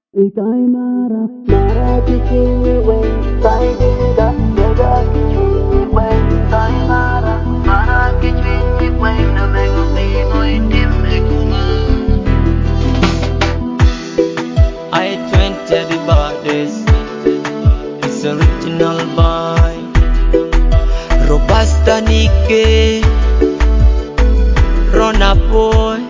Ikai mara, mara kichini wen, kai dega, dega kichini wen, kai mara kichini wen, na mego pino itim ekuma. I 20 the baddest. It's original boy. Robusta Nike, Rona boy.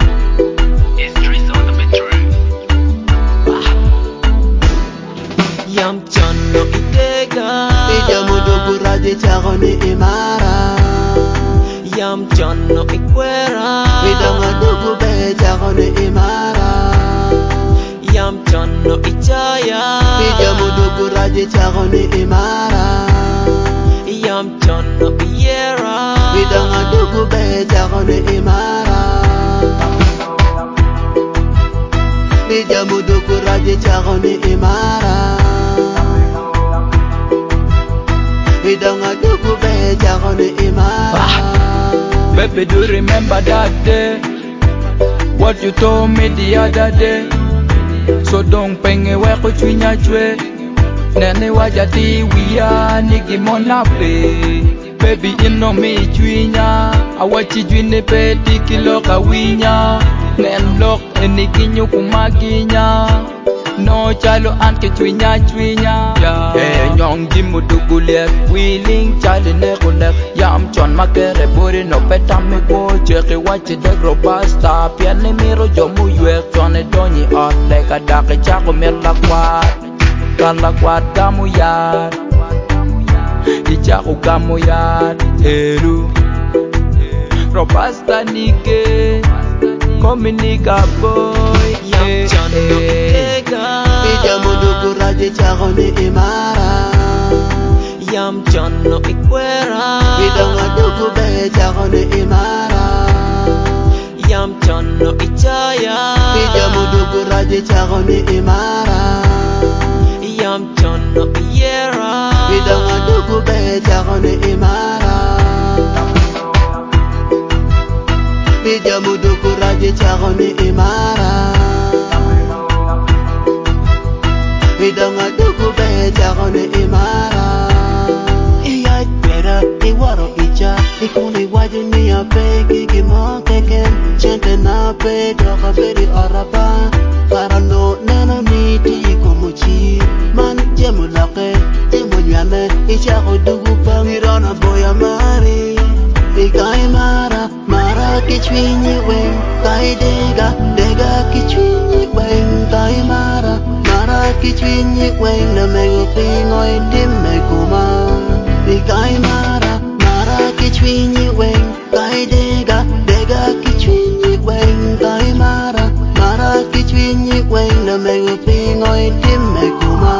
Yam chano itega. Ija mudugu raje chagoni imara. Yam chano ikwera. Ida mudugu be chagoni imara. Yam chano ichaya. Ija mudugu raje chagoni imara. Yam chano iyera. Ida mudugu be chagoni imara. Ija mudugu raje chagoni imara. Baby, do you remember that day? What you told me the other day? So don't penge we kuchwinya chwe. Nene wajati wiya nigi mona pe. Baby, you know me chwinya. Awachi jwine pe tikilo kawinya. Nen lok eniki nyukumaginya. No chalo anke chwinya chwinya. Eh nyong jimu dugulek willing chale ne kunek. Yam chon makere buri no petame ko cheke wachi de Robusta piane miro jomu yuek chone donyi ot leka dake chako mir lakwat. Kan lakwat gamu yar. Ichako gamu yar. Eru Robusta Nike. Come nigga boy. Yam chano itega. Ija mudugu raje chagoni imara. Yam chano ikwera. Ida mudugu be chagoni imara. Yam chano ichaya. Ija mudugu raje chagoni imara. Yam chano iyera. Ida mudugu be chagoni imara. Ija mudugu raje chagoni imara. Ida mudugu be chagoni imara. Iya pera iwaro icha ikuni wajin mi ape kiki mo keken chente na pe doka beri araba karano nana mi ti kumuchi man jemu lake jemu nyame icha kudugu pamirana boya mari ikai mara mara kichwinyi wen kai dega dega kichwinyi wen kai mara kichwinyi wen na mego pingo itim ekuma ikai mara kichwinyi wen kai dega dega kichwinyi wen kai mara kichwinyi wen na mego pingo itim ekuma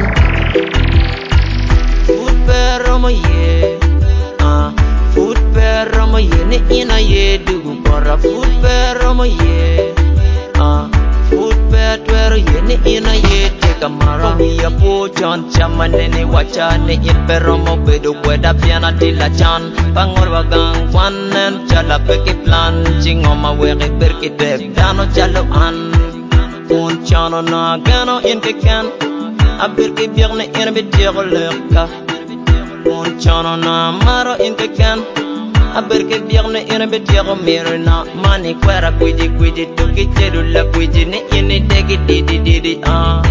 Food pero mo ye. Food pero mo ye ni ina ye dugu para food pero mo ye. Food pero ye ni ina ye teka mara mi apo John chamane ni wachane in pero mo bedo kweda piana tila chan pangor wagang panen chala peke plan chingoma weke perki dek dano chalo an un chano na gano in ke kan abir ke bierne in be diego leka un chano na maro in ke kan abir ke bierne in be diego mirna mani kwera kwidi tuki chedu la kwidi ni in degi didi